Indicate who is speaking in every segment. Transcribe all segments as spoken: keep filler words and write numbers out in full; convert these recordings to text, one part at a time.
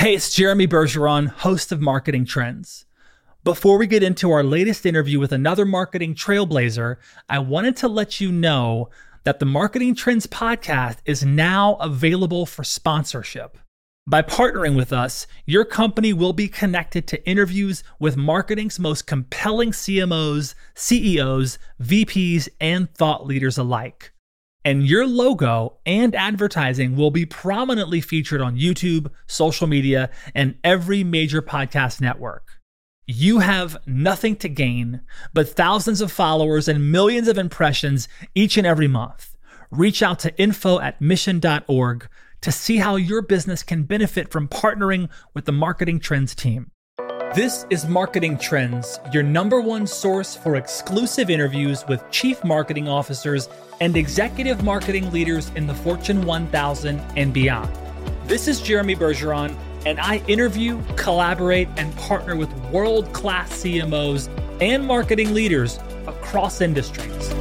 Speaker 1: Hey, it's Jeremy Bergeron, host of Marketing Trends. Before we get into our latest interview with another marketing trailblazer, I wanted to let you know that the Marketing Trends podcast is now available for sponsorship. By partnering with us, your company will be connected to interviews with marketing's most compelling C M Os, C E Os, V Ps, and thought leaders alike. And your logo and advertising will be prominently featured on YouTube, social media, and every major podcast network. You have nothing to gain but thousands of followers and millions of impressions each and every month. Reach out to info at mission dot org to see how your business can benefit from partnering with the Marketing Trends team. This is Marketing Trends, your number one source for exclusive interviews with chief marketing officers and executive marketing leaders in the Fortune one thousand and beyond. This is Jeremy Bergeron, and I interview, collaborate, and partner with world-class C M Os and marketing leaders across industries.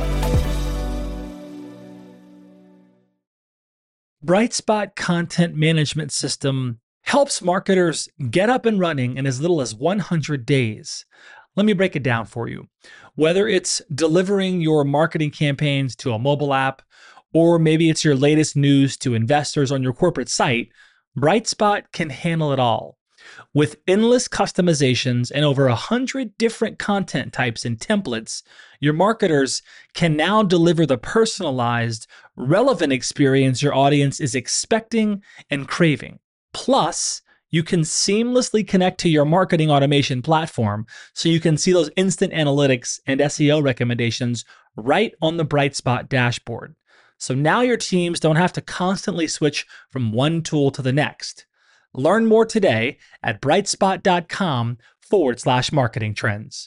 Speaker 1: Brightspot Content Management System helps marketers get up and running in as little as one hundred days. Let me break it down for you. Whether it's delivering your marketing campaigns to a mobile app, or maybe it's your latest news to investors on your corporate site, Brightspot can handle it all. With endless customizations and over one hundred different content types and templates, your marketers can now deliver the personalized, relevant experience your audience is expecting and craving. Plus, you can seamlessly connect to your marketing automation platform so you can see those instant analytics and S E O recommendations right on the Brightspot dashboard. So now your teams don't have to constantly switch from one tool to the next. Learn more today at brightspot.com forward slash marketing trends.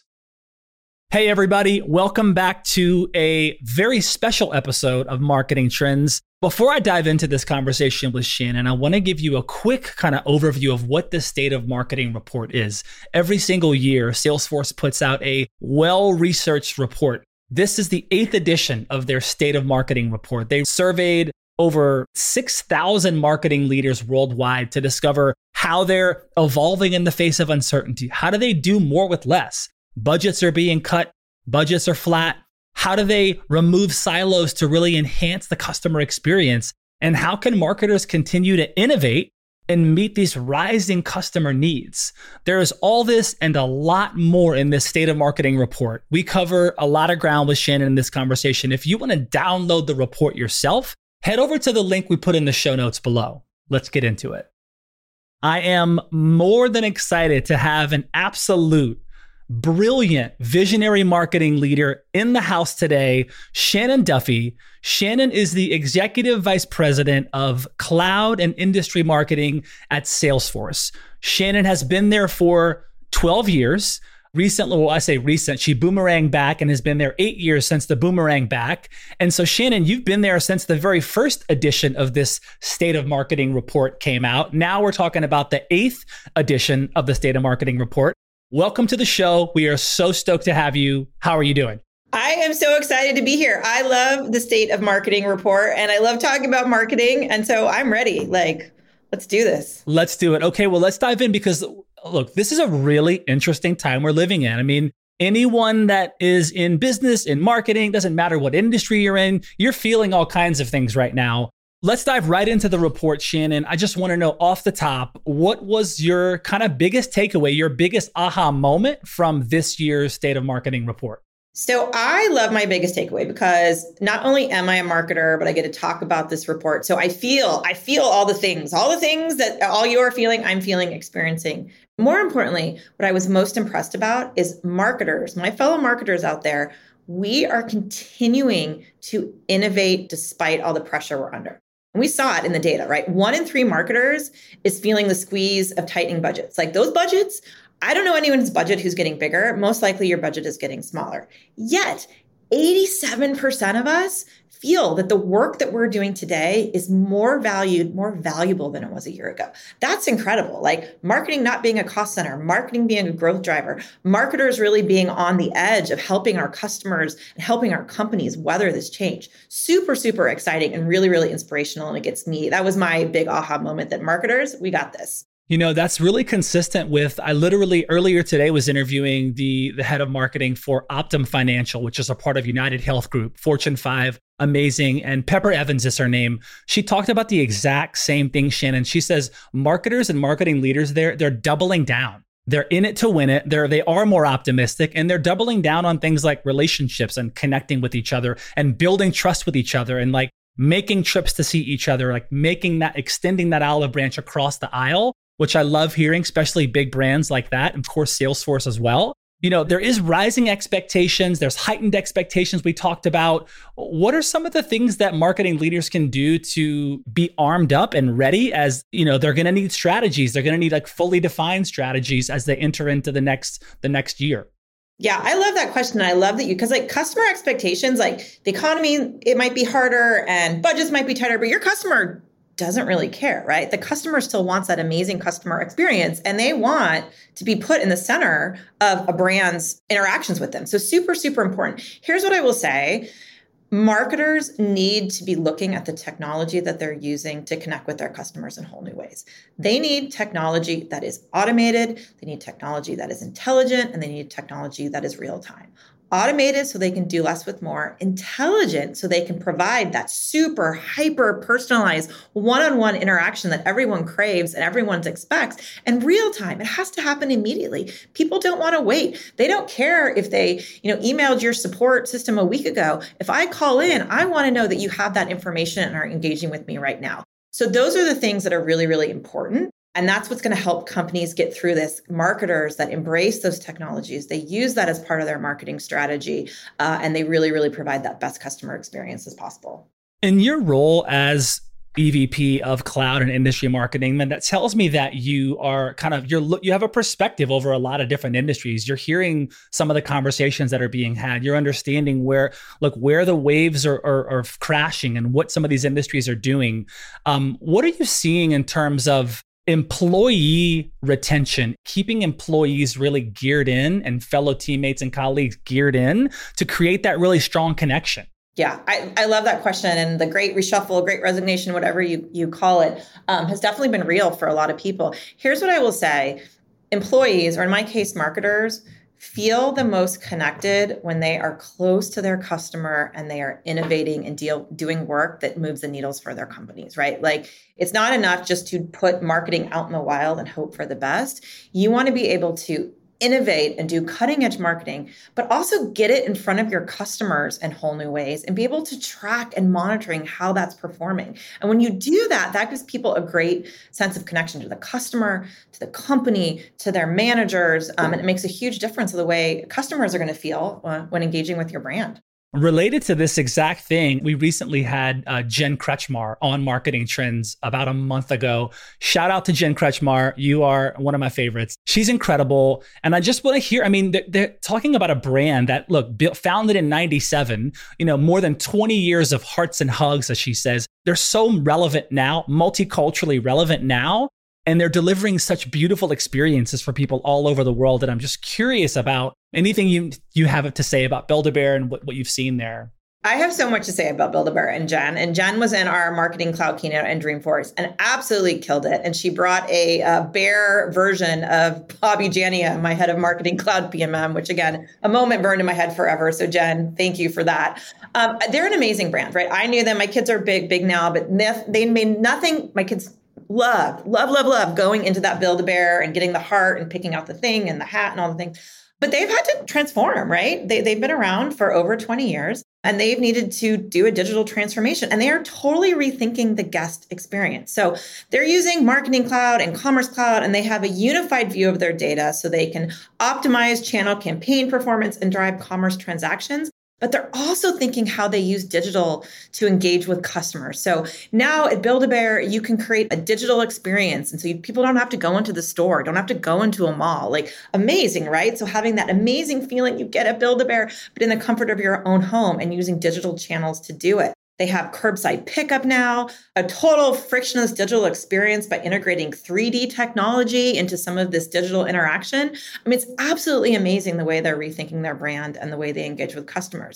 Speaker 1: Hey everybody, welcome back to a very special episode of Marketing Trends. Before I dive into this conversation with Shannon, I want to give you a quick kind of overview of what the State of Marketing Report is. Every single year, Salesforce puts out a well-researched report. This is the eighth edition of their State of Marketing Report. They surveyed over six thousand marketing leaders worldwide to discover how they're evolving in the face of uncertainty. How do they do more with less? Budgets are being cut, budgets are flat. How do they remove silos to really enhance the customer experience? And how can marketers continue to innovate and meet these rising customer needs? There is all this and a lot more in this State of Marketing Report. We cover a lot of ground with Shannon in this conversation. If you want to download the report yourself, head over to the link we put in the show notes below. Let's get into it. I am more than excited to have an absolute brilliant visionary marketing leader in the house today, Shannon Duffy. Shannon is the Executive Vice President of Cloud and Industry Marketing at Salesforce. Shannon has been there for twelve years. Recently, well, I say recent, she boomeranged back and has been there eight years since the boomerang back. And so Shannon, you've been there since the very first edition of this State of Marketing Report came out. Now we're talking about the eighth edition of the State of Marketing Report. Welcome to the show. We are so stoked to have you. How are you doing?
Speaker 2: I am so excited to be here. I love the State of Marketing Report and I love talking about marketing. And so I'm ready. Like, let's do this.
Speaker 1: Let's do it. Okay, well, let's dive in because look, this is a really interesting time we're living in. I mean, anyone that is in business, in marketing, doesn't matter what industry you're in, you're feeling all kinds of things right now. Let's dive right into the report, Shannon. I just want to know off the top, what was your kind of biggest takeaway, your biggest aha moment from this year's State of Marketing Report?
Speaker 2: So I love my biggest takeaway because not only am I a marketer, but I get to talk about this report. So I feel, I feel all the things, all the things that all you are feeling, I'm feeling, experiencing. More importantly, what I was most impressed about is marketers, my fellow marketers out there, we are continuing to innovate despite all the pressure we're under. And we saw it in the data, right? One in three marketers is feeling the squeeze of tightening budgets. Like those budgets, I don't know anyone's budget who's getting bigger. Most likely your budget is getting smaller. Yet, eighty-seven percent of us feel that the work that we're doing today is more valued, more valuable than it was a year ago. That's incredible. Like marketing not being a cost center, marketing being a growth driver, marketers really being on the edge of helping our customers and helping our companies weather this change. Super, super exciting and really, really inspirational. And it gets me, that was my big aha moment that marketers, we got this.
Speaker 1: You know, that's really consistent with, I literally earlier today was interviewing the, the head of marketing for Optum Financial, which is a part of United Health Group, Fortune five, amazing. And Pepper Evans is her name. She talked about the exact same thing, Shannon. She says marketers and marketing leaders there, they're doubling down. They're in it to win it. They're, they are more optimistic, and they're doubling down on things like relationships and connecting with each other and building trust with each other and like making trips to see each other, like making that, extending that olive branch across the aisle, which I love hearing, especially big brands like that. And of course, Salesforce as well. You know, there is rising expectations. There's heightened expectations we talked about. What are some of the things that marketing leaders can do to be armed up and ready as, you know, they're going to need strategies. They're going to need like fully defined strategies as they enter into the next, the next year.
Speaker 2: Yeah, I love that question. I love that you, because like customer expectations, like the economy, it might be harder and budgets might be tighter, but your customer doesn't really care, right? The customer still wants that amazing customer experience, and they want to be put in the center of a brand's interactions with them. So super, super important. Here's what I will say. Marketers need to be looking at the technology that they're using to connect with their customers in whole new ways. They need technology that is automated, they need technology that is intelligent, and they need technology that is real time. Automated so they can do less with more, intelligent so they can provide that super hyper personalized one-on-one interaction that everyone craves and everyone expects, and real time. It has to happen immediately. People don't want to wait. They don't care if they, you know, emailed your support system a week ago. If I call in, I want to know that you have that information and are engaging with me right now. So those are the things that are really, really important. And that's what's going to help companies get through this. Marketers that embrace those technologies, they use that as part of their marketing strategy, uh, and they really, really provide that best customer experience as possible.
Speaker 1: In your role as E V P of cloud and industry marketing, then that tells me that you are kind of, you're, you have a perspective over a lot of different industries. You're hearing some of the conversations that are being had. You're understanding where, look, where the waves are, are, are crashing and what some of these industries are doing. Um, what are you seeing in terms of employee retention, keeping employees really geared in and fellow teammates and colleagues geared in to create that really strong connection?
Speaker 2: Yeah, I, I love that question. And the great reshuffle, great resignation, whatever you, you call it, um, has definitely been real for a lot of people. Here's what I will say. Employees, or in my case, marketers, feel the most connected when they are close to their customer and they are innovating and deal doing work that moves the needles for their companies, right? Like, it's not enough just to put marketing out in the wild and hope for the best. You want to be able to innovate and do cutting edge marketing, but also get it in front of your customers in whole new ways and be able to track and monitoring how that's performing. And when you do that, that gives people a great sense of connection to the customer, to the company, to their managers. Um, and it makes a huge difference in the way customers are going to feel uh, when engaging with your brand.
Speaker 1: Related to this exact thing, we recently had uh, Jen Kretschmar on Marketing Trends about a month ago. Shout out to Jen Kretschmar. You are one of my favorites. She's incredible. And I just want to hear, I mean, they're, they're talking about a brand that, look, built, founded in ninety-seven, you know, more than twenty years of hearts and hugs, as she says. They're so relevant now, multiculturally relevant now. And they're delivering such beautiful experiences for people all over the world. And I'm just curious about anything you you have to say about Build-A-Bear and what, what you've seen there.
Speaker 2: I have so much to say about Build-A-Bear and Jen. And Jen was in our Marketing Cloud keynote in Dreamforce and absolutely killed it. And she brought a, a bear version of Bobby Jania, my head of Marketing Cloud P M M, which again, a moment burned in my head forever. So Jen, thank you for that. Um, they're an amazing brand, right? I knew them. My kids are big, big now, but they made nothing. My kids love, love, love, love going into that Build-A-Bear and getting the heart and picking out the thing and the hat and all the things. But they've had to transform, right? They, they've been around for over twenty years and they've needed to do a digital transformation, and they are totally rethinking the guest experience. So they're using Marketing Cloud and Commerce Cloud, and they have a unified view of their data so they can optimize channel campaign performance and drive commerce transactions. But they're also thinking how they use digital to engage with customers. So now at Build-A-Bear, you can create a digital experience. And so you, people don't have to go into the store, don't have to go into a mall. Like, amazing, right? So having that amazing feeling you get at Build-A-Bear, but in the comfort of your own home and using digital channels to do it. They have curbside pickup now, a total frictionless digital experience by integrating three D technology into some of this digital interaction. I mean, it's absolutely amazing the way they're rethinking their brand and the way they engage with customers.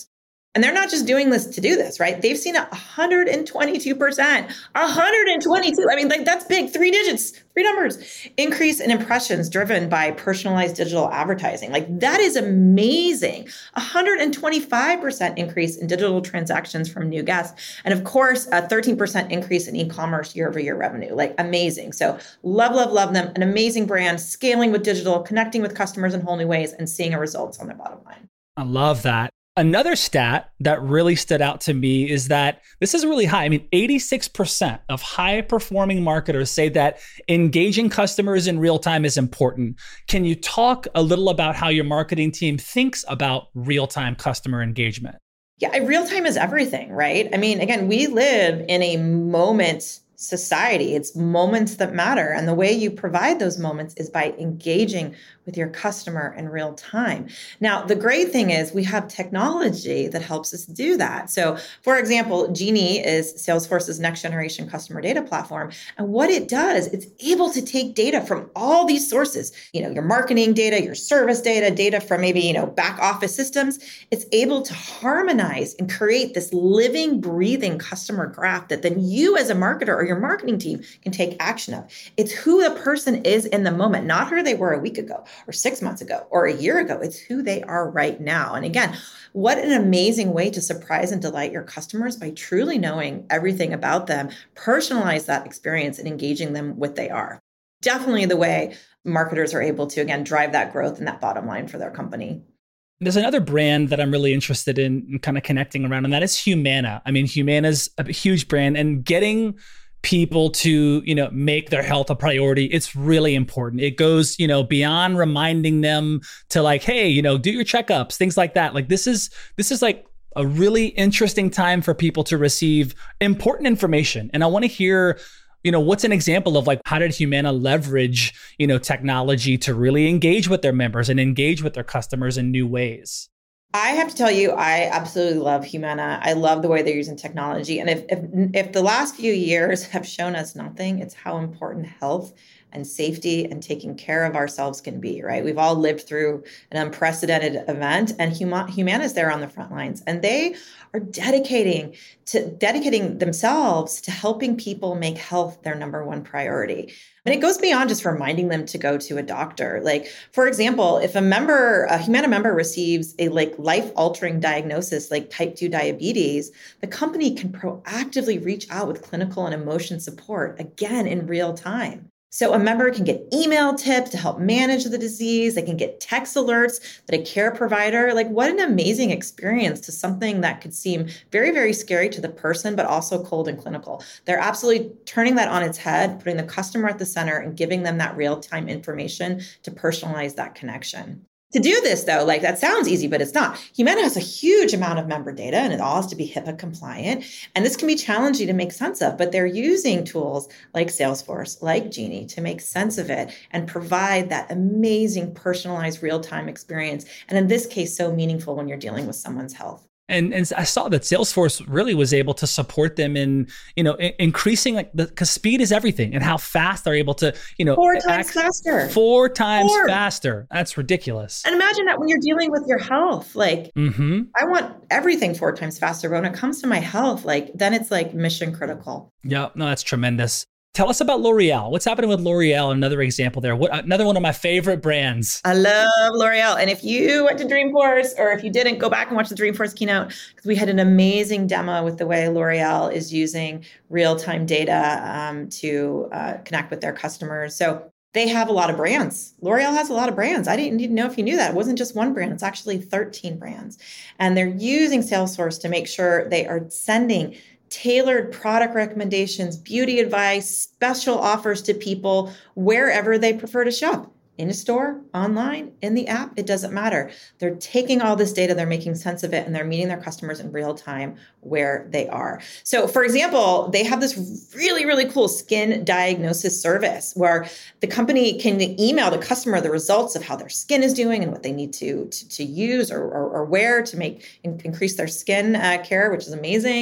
Speaker 2: And they're not just doing this to do this, right? They've seen a one hundred twenty-two percent, one hundred twenty-two. I mean, like that's big, three digits, three numbers increase in impressions driven by personalized digital advertising. Like that is amazing. one hundred twenty-five percent increase in digital transactions from new guests. And of course, a thirteen percent increase in e-commerce year over year revenue. Like amazing. So love, love, love them. An amazing brand, scaling with digital, connecting with customers in whole new ways, and seeing a results on their bottom line.
Speaker 1: I love that. Another stat that really stood out to me is that this is really high. I mean, eighty-six percent of high performing marketers say that engaging customers in real time is important. Can you talk a little about how your marketing team thinks about real time customer engagement?
Speaker 2: Yeah, real time is everything, right? I mean, again, we live in a moment society. It's moments that matter. And the way you provide those moments is by engaging with your customer in real time. Now, the great thing is we have technology that helps us do that. So, for example, Genie is Salesforce's next generation customer data platform. And what it does, it's able to take data from all these sources, you know, your marketing data, your service data, data from maybe, you know, back office systems. It's able to harmonize and create this living, breathing customer graph that then you as a marketer or your marketing team can take action of. It's who the person is in the moment, not who they were a week ago or six months ago or a year ago. It's who they are right now. And again, what an amazing way to surprise and delight your customers by truly knowing everything about them, personalize that experience and engaging them with they are. Definitely the way marketers are able to, again, drive that growth and that bottom line for their company.
Speaker 1: There's another brand that I'm really interested in, in kind of connecting around, and that is Humana. I mean, Humana's a huge brand, and getting people to, you know, make their health a priority, it's really important. It goes, you know, beyond reminding them to like, hey, you know, do your checkups, things like that. Like this is, this is like a really interesting time for people to receive important information. And I want to hear, you know, what's an example of like, how did Humana leverage, you know, technology to really engage with their members and engage with their customers in new ways?
Speaker 2: I have to tell you, I absolutely love Humana. I love the way they're using technology. And if, if if the last few years have shown us nothing, it's how important health and safety and taking care of ourselves can be, right? We've all lived through an unprecedented event, and Huma- Humana is there on the front lines, and they are dedicating to dedicating themselves to helping people make health their number one priority. And it goes beyond just reminding them to go to a doctor. Like, for example, if a member, a Humana member receives a like life-altering diagnosis like type two diabetes, the company can proactively reach out with clinical and emotion support, again, in real time. So a member can get email tips to help manage the disease. They can get text alerts that a care provider, like what an amazing experience to something that could seem very, very scary to the person, but also cold and clinical. They're absolutely turning that on its head, putting the customer at the center and giving them that real-time information to personalize that connection. To do this, though, like that sounds easy, but it's not. Humana has a huge amount of member data, and it all has to be HIPAA compliant. And this can be challenging to make sense of, but they're using tools like Salesforce, like Genie, to make sense of it and provide that amazing personalized real-time experience. And in this case, so meaningful when you're dealing with someone's health.
Speaker 1: And and I saw that Salesforce really was able to support them in, you know, in, increasing like the, because speed is everything, and how fast they're able to, you know,
Speaker 2: four times act, faster,
Speaker 1: four times
Speaker 2: four.
Speaker 1: faster. That's ridiculous.
Speaker 2: And imagine that when you're dealing with your health, like
Speaker 1: mm-hmm.
Speaker 2: I want everything four times faster. But when it comes to my health, like then it's like mission critical.
Speaker 1: Yeah, no, that's tremendous. Tell us about L'Oreal. What's happening with L'Oreal? Another example there. What, another one of my favorite brands.
Speaker 2: I love L'Oreal. And if you went to Dreamforce, or if you didn't, go back and watch the Dreamforce keynote, because we had an amazing demo with the way L'Oreal is using real-time data um, to uh, connect with their customers. So they have a lot of brands. L'Oreal has a lot of brands. I didn't even know if you knew that. It wasn't just one brand. It's actually thirteen brands. And they're using Salesforce to make sure they are sending tailored product recommendations, beauty advice, special offers to people wherever they prefer to shop. In a store, online, in the app, it doesn't matter. They're taking all this data, they're making sense of it, and they're meeting their customers in real time where they are. So, for example, they have this really, really cool skin diagnosis service where the company can email the customer the results of how their skin is doing and what they need to, to, to use or, or, or wear to make in, increase their skin uh, care, which is amazing.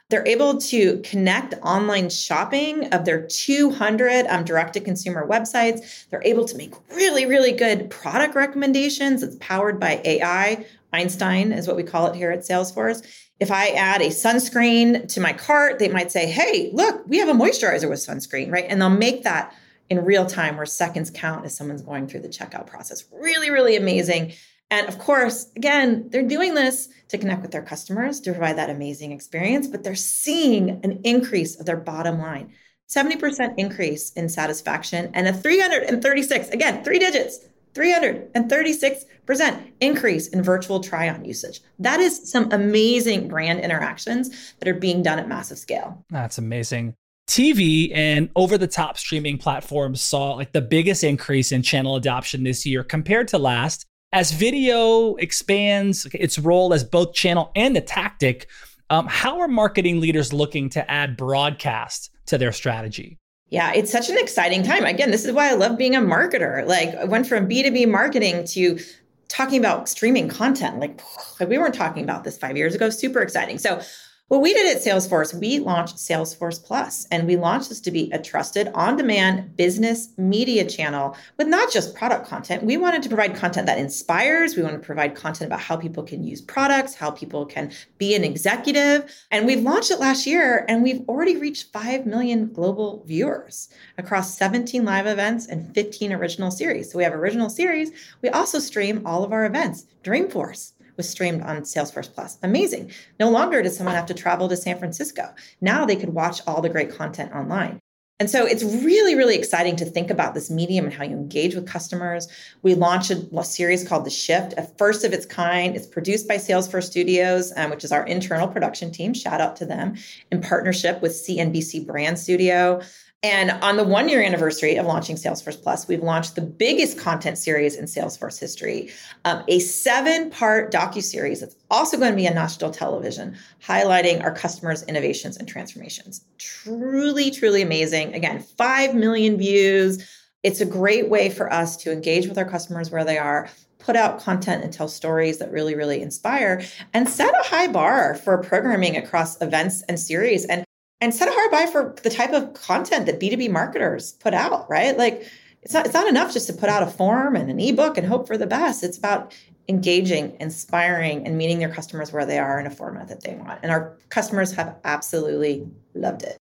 Speaker 2: They're able to connect online shopping of their two hundred um, direct-to-consumer websites. They're able to make really, really good product recommendations. It's powered by A I. Einstein is what we call it here at Salesforce. If I add a sunscreen to my cart, they might say, hey, look, we have a moisturizer with sunscreen, right? And they'll make that in real time where seconds count as someone's going through the checkout process. Really, really amazing. And of course, again, they're doing this to connect with their customers, to provide that amazing experience, but they're seeing an increase of their bottom line, seventy percent increase in satisfaction and a three hundred thirty-six, again, three digits, three hundred thirty-six percent increase in virtual try-on usage. That is some amazing brand interactions that are being done at massive scale.
Speaker 1: That's amazing. T V and over-the-top streaming platforms saw like the biggest increase in channel adoption this year compared to last. As video expands its role as both channel and a tactic, um, how are marketing leaders looking to add broadcast to their strategy?
Speaker 2: Yeah, it's such an exciting time. Again, this is why I love being a marketer. Like I went from B two B marketing to talking about streaming content. Like, like we weren't talking about this five years ago. Super exciting. So what we did at Salesforce, we launched Salesforce Plus, and we launched this to be a trusted on-demand business media channel with not just product content. We wanted to provide content that inspires. We want to provide content about how people can use products, how people can be an executive. And we've launched it last year, and we've already reached five million global viewers across seventeen live events and fifteen original series. So we have original series. We also stream all of our events. Dreamforce was streamed on Salesforce Plus. Amazing. No longer does someone have to travel to San Francisco. Now they could watch all the great content online. And so it's really, really exciting to think about this medium and how you engage with customers. We launched a series called The Shift, a first of its kind. It's produced by Salesforce Studios, um, which is our internal production team. Shout out to them, in partnership with C N B C Brand Studio. And on the one year anniversary of launching Salesforce Plus, we've launched the biggest content series in Salesforce history, um, a seven part docuseries that's also going to be on national television, highlighting our customers' innovations and transformations. Truly, truly amazing. Again, five million views. It's a great way for us to engage with our customers where they are, put out content and tell stories that really, really inspire, and set a high bar for programming across events and series. And And set a hard bar for the type of content that B two B marketers put out, right? Like it's not, it's not enough just to put out a form and an ebook and hope for the best. It's about engaging, inspiring, and meeting their customers where they are in a format that they want. And our customers have absolutely loved it.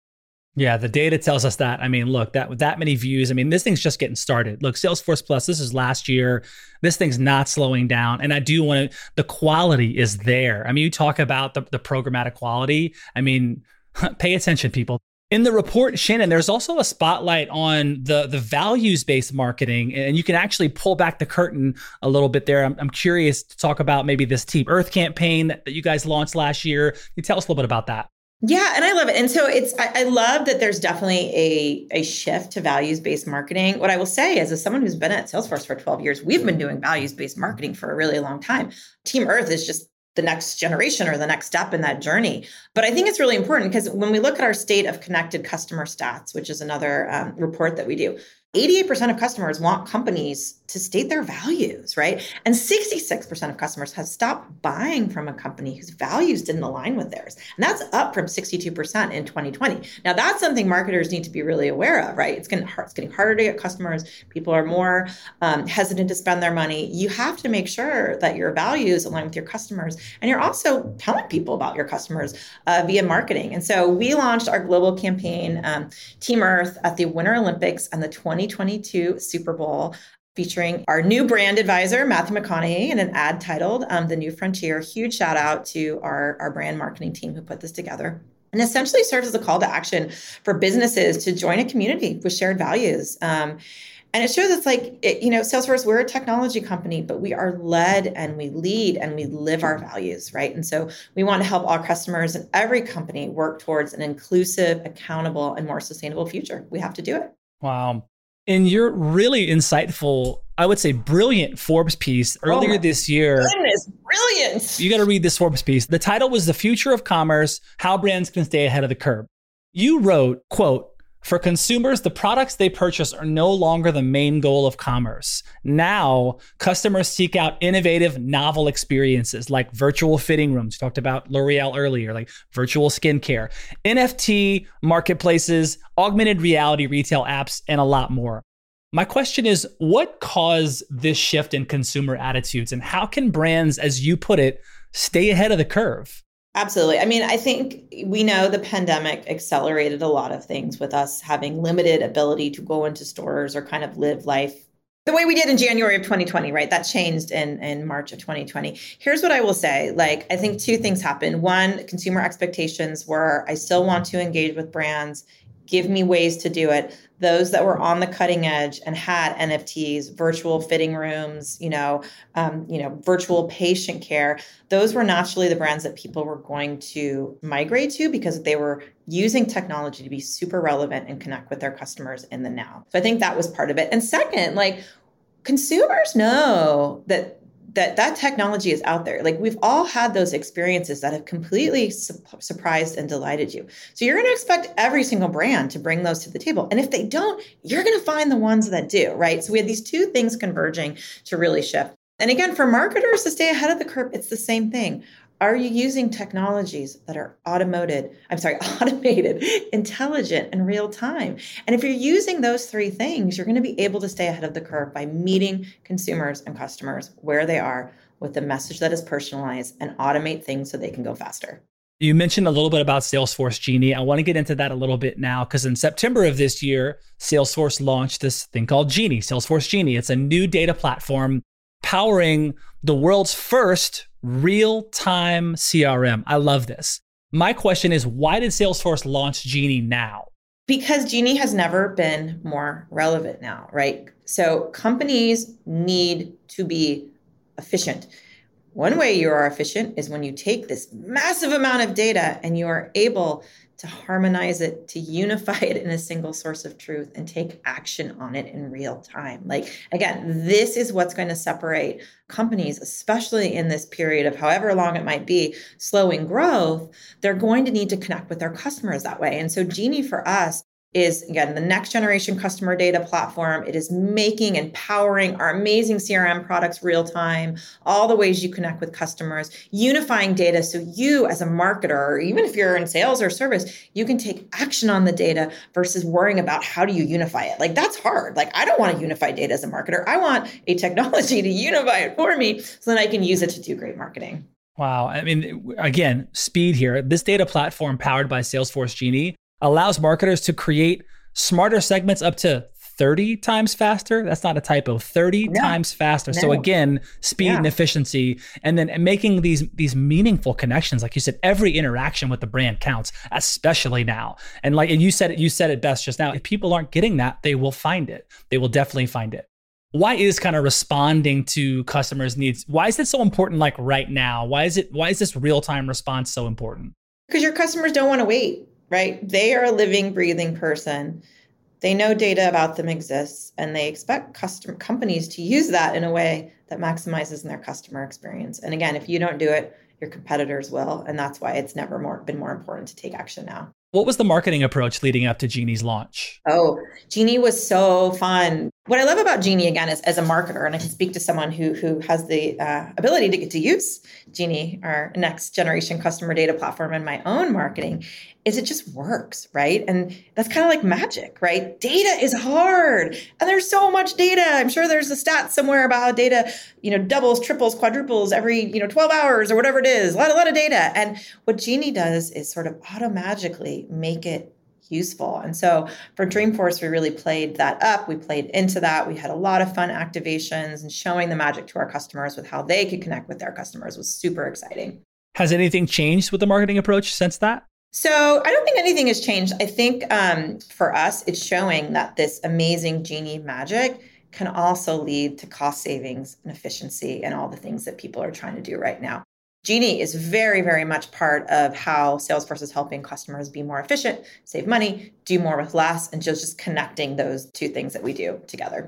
Speaker 1: Yeah, the data tells us that. I mean, look, that with that many views, I mean, this thing's just getting started. Look, Salesforce Plus, this is last year. This thing's not slowing down. And I do want to, the quality is there. I mean, you talk about the, the programmatic quality. I mean, pay attention, people. In the report, Shannon, there's also a spotlight on the, the values-based marketing, and you can actually pull back the curtain a little bit there. I'm, I'm curious to talk about maybe this Team Earth campaign that you guys launched last year. Can you tell us a little bit about that?
Speaker 2: Yeah, and I love it. And so it's, I, I love that there's definitely a, a shift to values-based marketing. What I will say is, as someone who's been at Salesforce for twelve years, we've been doing values-based marketing for a really long time. Team Earth is just the next generation or the next step in that journey. But I think it's really important because when we look at our state of connected customer stats, which is another um, report that we do, eighty-eight percent of customers want companies to state their values, right? And sixty-six percent of customers have stopped buying from a company whose values didn't align with theirs. And that's up from sixty-two percent in twenty twenty. Now, that's something marketers need to be really aware of, right? It's getting, it's getting harder to get customers. People are more um, hesitant to spend their money. You have to make sure that your values align with your customers. And you're also telling people about your customers uh, via marketing. And so we launched our global campaign, um, Team Earth, at the Winter Olympics and the twenty twenty-two Super Bowl, featuring our new brand advisor, Matthew McConaughey, in an ad titled um, The New Frontier. Huge shout out to our, our brand marketing team who put this together. And essentially serves as a call to action for businesses to join a community with shared values. Um, and it shows it's like, it, you know, Salesforce, we're a technology company, but we are led and we lead and we live our values, right? And so we want to help all customers and every company work towards an inclusive, accountable, and more sustainable future. We have to do it.
Speaker 1: Wow. In your really insightful, I would say brilliant Forbes piece earlier oh this year.
Speaker 2: Goodness, brilliant.
Speaker 1: You got to read this Forbes piece. The title was The Future of Commerce, How Brands Can Stay Ahead of the Curve. You wrote, quote, For consumers, the products they purchase are no longer the main goal of commerce. Now, customers seek out innovative, novel experiences like virtual fitting rooms. We talked about L'Oreal earlier, like virtual skincare, N F T marketplaces, augmented reality retail apps, and a lot more. My question is, what caused this shift in consumer attitudes, and how can brands, as you put it, stay ahead of the curve?
Speaker 2: Absolutely. I mean, I think we know the pandemic accelerated a lot of things with us having limited ability to go into stores or kind of live life the way we did in January of twenty twenty, right? That changed in, in March of twenty twenty. Here's what I will say. Like, I think two things happened. One, consumer expectations were, I still want to engage with brands. Give me ways to do it. Those that were on the cutting edge and had N F Ts, virtual fitting rooms, you know, um, you know, virtual patient care. Those were naturally the brands that people were going to migrate to because they were using technology to be super relevant and connect with their customers in the now. So I think that was part of it. And second, like, consumers know that that that technology is out there. Like, we've all had those experiences that have completely su- surprised and delighted you. So you're going to expect every single brand to bring those to the table. And if they don't, you're going to find the ones that do, right? So we had these two things converging to really shift. And again, for marketers to stay ahead of the curve, it's the same thing. Are you using technologies that are automated, I'm sorry, automated, intelligent, and real time? And if you're using those three things, you're going to be able to stay ahead of the curve by meeting consumers and customers where they are with a message that is personalized and automate things so they can go faster.
Speaker 1: You mentioned a little bit about Salesforce Genie. I want to get into that a little bit now because in September of this year, Salesforce launched this thing called Genie, Salesforce Genie. It's a new data platform powering the world's first real-time C R M. I love this. My question is, why did Salesforce launch Genie now?
Speaker 2: Because Genie has never been more relevant now, right? So companies need to be efficient. One way you are efficient is when you take this massive amount of data and you are able to harmonize it, to unify it in a single source of truth and take action on it in real time. Like, again, this is what's going to separate companies, especially in this period of however long it might be, slowing growth. They're going to need to connect with their customers that way. And so Genie for us is, again, the next generation customer data platform. It is making and powering our amazing C R M products real time, all the ways you connect with customers, unifying data so you as a marketer, or even if you're in sales or service, you can take action on the data versus worrying about how do you unify it. Like, that's hard. Like, I don't want to unify data as a marketer. I want a technology to unify it for me so that I can use it to do great marketing.
Speaker 1: Wow. I mean, again, speed here. This data platform powered by Salesforce Genie allows marketers to create smarter segments up to thirty times faster. That's not a typo, thirty no. times faster. No. So again, speed yeah. and efficiency, and then making these, these meaningful connections. Like you said, every interaction with the brand counts, especially now. And like and you said it, you said it best just now. If people aren't getting that, they will find it. They will definitely find it. Why is kind of responding to customers' needs? Why is it so important like right now? Why is it why is this real-time response so important?
Speaker 2: Because your customers don't want to wait. Right? They are a living, breathing person. They know data about them exists, and they expect custom companies to use that in a way that maximizes their customer experience. And again, if you don't do it, your competitors will. And that's why it's never more been more important to take action now.
Speaker 1: What was the marketing approach leading up to Genie's launch?
Speaker 2: Oh, Genie was so fun. What I love about Genie, again, is as a marketer, and I can speak to someone who who has the uh, ability to get to use Genie, our next generation customer data platform, in my own marketing, is it just works, right? And that's kind of like magic, right? Data is hard, and there's so much data. I'm sure there's a stat somewhere about how data, you know, doubles, triples, quadruples every, you know, twelve hours or whatever it is. A lot, a lot of data. And what Genie does is sort of automagically make it useful. And so for Dreamforce, we really played that up. We played into that. We had a lot of fun activations, and showing the magic to our customers with how they could connect with their customers was super exciting.
Speaker 1: Has anything changed with the marketing approach since that?
Speaker 2: So I don't think anything has changed. I think um, for us, it's showing that this amazing Genie magic can also lead to cost savings and efficiency and all the things that people are trying to do right now. Genie is very, very much part of how Salesforce is helping customers be more efficient, save money, do more with less, and just, just connecting those two things that we do together.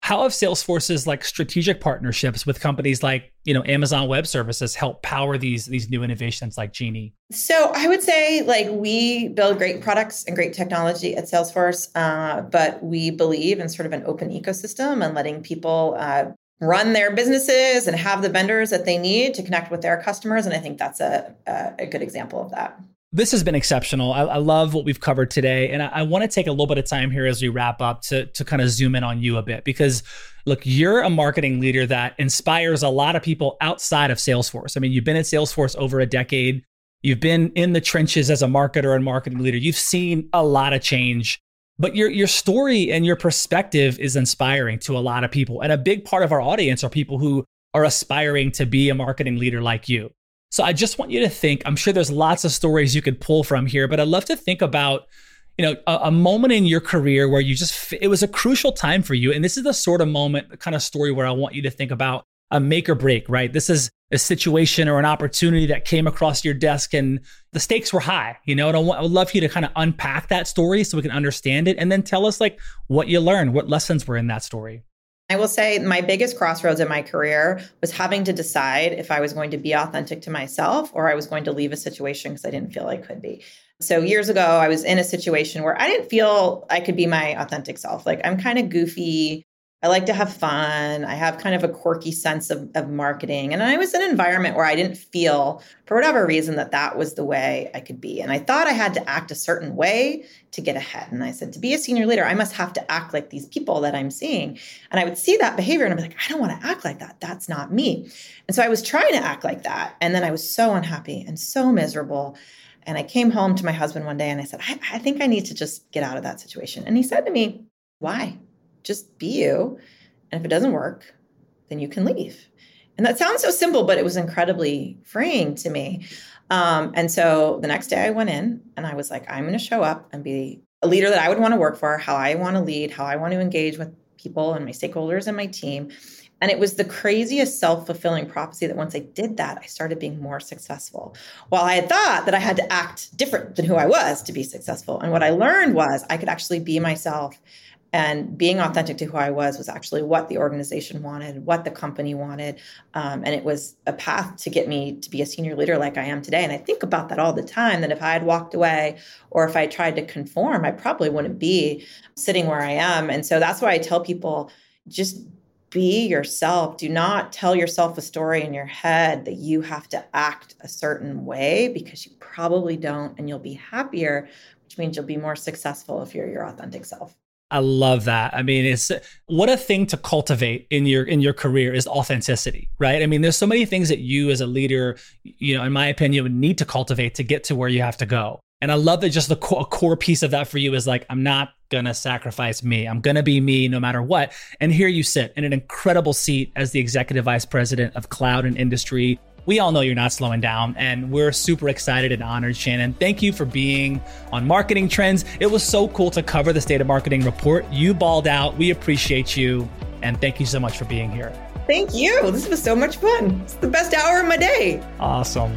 Speaker 1: How have Salesforce's like strategic partnerships with companies like, you know, Amazon Web Services help power these, these new innovations like Genie?
Speaker 2: So I would say like we build great products and great technology at Salesforce, uh, but we believe in sort of an open ecosystem and letting people uh, run their businesses and have the vendors that they need to connect with their customers. And I think that's a, a, a good example of that.
Speaker 1: This has been exceptional. I, I love what we've covered today. And I, I want to take a little bit of time here as we wrap up to, to kind of zoom in on you a bit, because look, you're a marketing leader that inspires a lot of people outside of Salesforce. I mean, you've been at Salesforce over a decade. You've been in the trenches as a marketer and marketing leader. You've seen a lot of change, but your, your story and your perspective is inspiring to a lot of people. And a big part of our audience are people who are aspiring to be a marketing leader like you. So I just want you to think, I'm sure there's lots of stories you could pull from here, but I'd love to think about, you know, a, a moment in your career where you just, it was a crucial time for you. And this is the sort of moment, the kind of story where I want you to think about a make or break, right? This is a situation or an opportunity that came across your desk and the stakes were high, you know, and I, want, I would love you to kind of unpack that story so we can understand it. And then tell us like what you learned, what lessons were in that story.
Speaker 2: I will say my biggest crossroads in my career was having to decide if I was going to be authentic to myself or I was going to leave a situation because I didn't feel I could be. So years ago, I was in a situation where I didn't feel I could be my authentic self. Like I'm kind of goofy. I like to have fun. I have kind of a quirky sense of, of marketing. And I was in an environment where I didn't feel, for whatever reason, that that was the way I could be. And I thought I had to act a certain way to get ahead. And I said, to be a senior leader, I must have to act like these people that I'm seeing. And I would see that behavior and I'd be like, I don't want to act like that. That's not me. And so I was trying to act like that. And then I was so unhappy and so miserable. And I came home to my husband one day and I said, I, I think I need to just get out of that situation. And he said to me, why? Just be you. And if it doesn't work, then you can leave. And that sounds so simple, but it was incredibly freeing to me. Um, and so the next day I went in and I was like, I'm going to show up and be a leader that I would want to work for, how I want to lead, how I want to engage with people and my stakeholders and my team. And it was the craziest self-fulfilling prophecy that once I did that, I started being more successful. While I had thought that I had to act different than who I was to be successful. And what I learned was I could actually be myself. And being authentic to who I was was actually what the organization wanted, what the company wanted. Um, and it was a path to get me to be a senior leader like I am today. And I think about that all the time, that if I had walked away or if I tried to conform, I probably wouldn't be sitting where I am. And so that's why I tell people, just be yourself. Do not tell yourself a story in your head that you have to act a certain way, because you probably don't, and you'll be happier, which means you'll be more successful if you're your authentic self.
Speaker 1: I love that. I mean, it's what a thing to cultivate in your in your career is authenticity, right? I mean, there's so many things that you as a leader, you know, in my opinion, would need to cultivate to get to where you have to go. And I love that just the core, core piece of that for you is like, I'm not going to sacrifice me. I'm going to be me no matter what. And here you sit in an incredible seat as the executive vice president of cloud and industry. We all know you're not slowing down, and we're super excited and honored, Shannon. Thank you for being on Marketing Trends. It was so cool to cover the State of Marketing report. You balled out. We appreciate you. And thank you so much for being here.
Speaker 2: Thank you. This was so much fun. It's the best hour of my day.
Speaker 1: Awesome.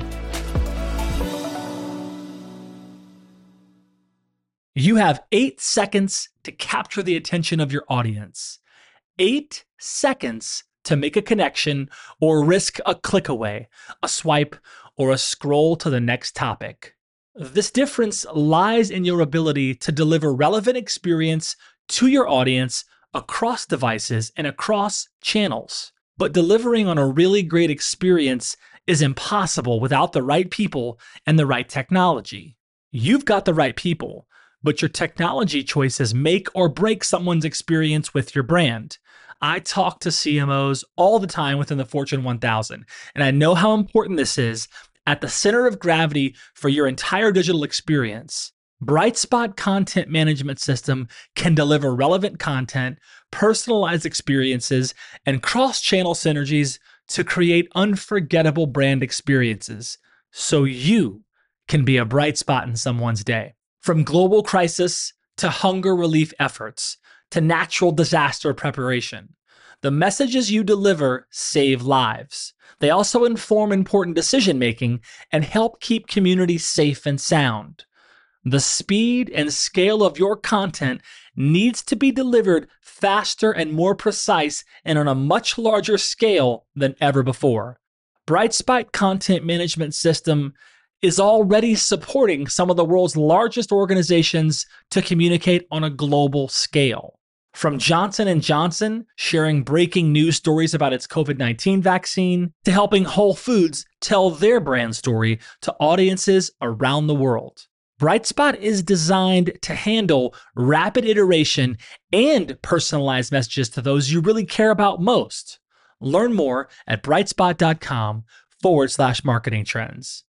Speaker 1: You have eight seconds to capture the attention of your audience. Eight seconds to make a connection or risk a click away, a swipe, or a scroll to the next topic. This difference lies in your ability to deliver relevant experience to your audience across devices and across channels. But delivering on a really great experience is impossible without the right people and the right technology. You've got the right people, but your technology choices make or break someone's experience with your brand. I talk to C M Os all the time within the Fortune one thousand, and I know how important this is at the center of gravity for your entire digital experience. Brightspot Content Management System can deliver relevant content, personalized experiences, and cross-channel synergies to create unforgettable brand experiences, so you can be a bright spot in someone's day. From global crisis to hunger relief efforts, to natural disaster preparation, the messages you deliver save lives. They also inform important decision-making and help keep communities safe and sound. The speed and scale of your content needs to be delivered faster and more precise and on a much larger scale than ever before. Brightspot Content Management System is already supporting some of the world's largest organizations to communicate on a global scale. From Johnson and Johnson sharing breaking news stories about its COVID nineteen vaccine, to helping Whole Foods tell their brand story to audiences around the world. Brightspot is designed to handle rapid iteration and personalized messages to those you really care about most. Learn more at brightspot.com forward slash marketing trends.